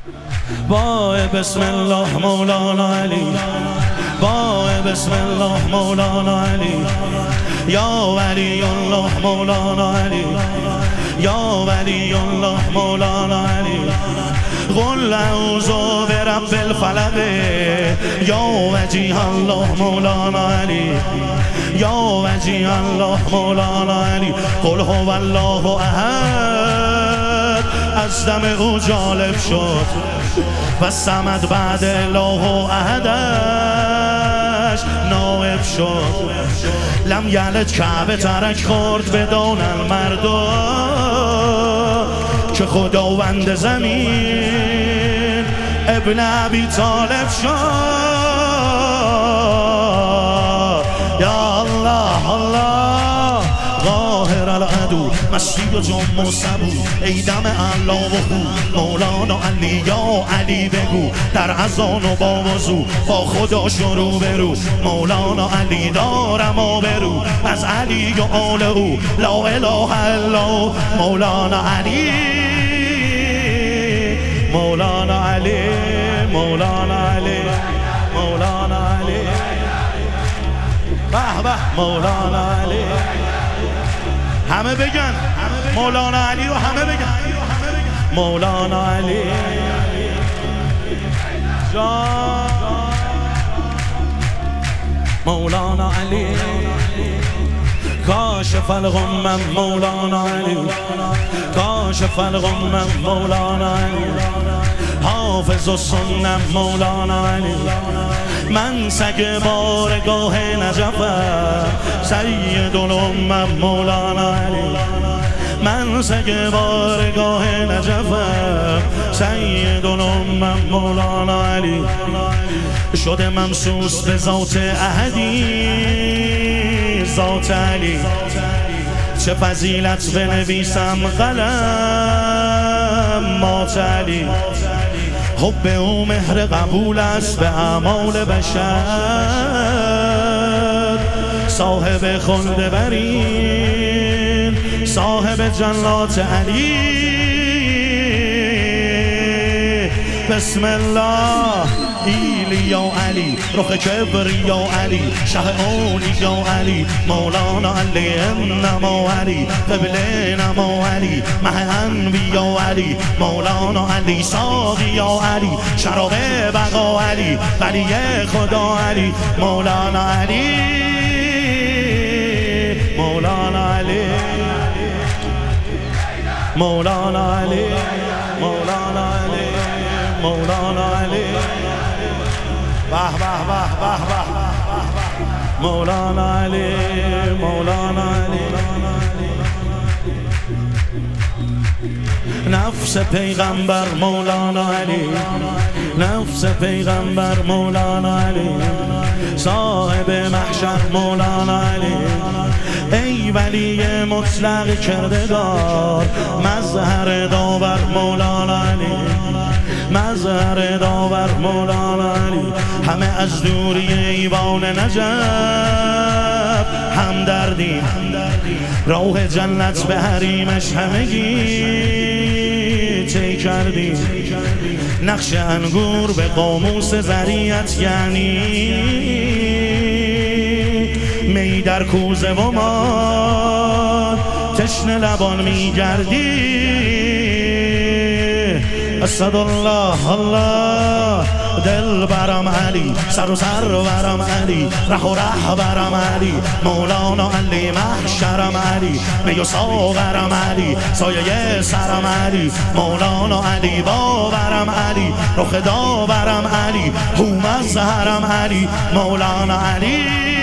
با بسم الله مولانا علی، با بسم الله مولانا علی، یا ولی الله مولانا علی، یا ولی الله مولانا علی. قل اعوذ برب الفلق یا وجیه الله مولانا علی، یا وجیه الله مولانا علی. قل هو الله احد از دم او جالب شد و صمد بعد الله احدش نائب شد. لم یلد کعبه ترک خورد بدون المردم که خداوند زمین ابن ابی طالب شد. یا الله الله قاهر العدو مسیح و جم و سبو ای دم الله و خو مولانا علی، یا علی بگو در اذان و با وضو با خدا شروع برو. مولانا علی دارم آبرو از علی و آل او، لا اله الا مولانا علی، مولانا علی، مولانا علی، مولانا علی، به به مولانا علی. همه بگن مولانا علی رو، همه بگن مولانا علی جان، مولانا علی کاشف الغمم مولانا علی، کاشف الغمم مولانا علی، حافظ السنة مولانا علی. من سگ بارگاه نجفم سید الامم مولانا علی، من سگ بارگاه نجفم سید الامم مولانا علی. شده ممسوس به ذات احدی ذات علی، چه فضیلت بنویسم قلم مات علی. حب او مهر قبول است به اعمال بشر، صاحب خلد برین صاحب جنات علی. بسم الله ایلی یا علی، رخ کبر یا علی، شه اولی یا علی، مولانا علی انما علی، قبله نما علی، مه انبی یا علی، مولانا علی ساقی یا علی، شراب بقا علی، ولی خدا علی، مولانا علی، مولانا علی، مولانا علی، مولانا علی، مولانا علی. به به به به به مولانا علی، مولانا علی. نفس پیغمبر مولانا علی، نفس پیغمبر مولانا علی، صاحب محشر مولانا علی. ای ولی مطلق کردگار مظهر داور مولانا علی، مظهر داور مولانا علی. همه از دوری ایوان نجف همدردی، راه جنت به حریمش همگی طی کردی. نقش انگور به قاموس ذریعت یعنی می در کوزه و ما تشنه لبان میگردی. اسد الله الله دل برم علی، سر و سر برم علی، ره و ره برم علی، مولانا علی محشرم علی، می و ساغرم علی، سایه سرم علی، مولانا علی باورم علی، رخ داورم علی، هو مظهرم علی، مولانا علی.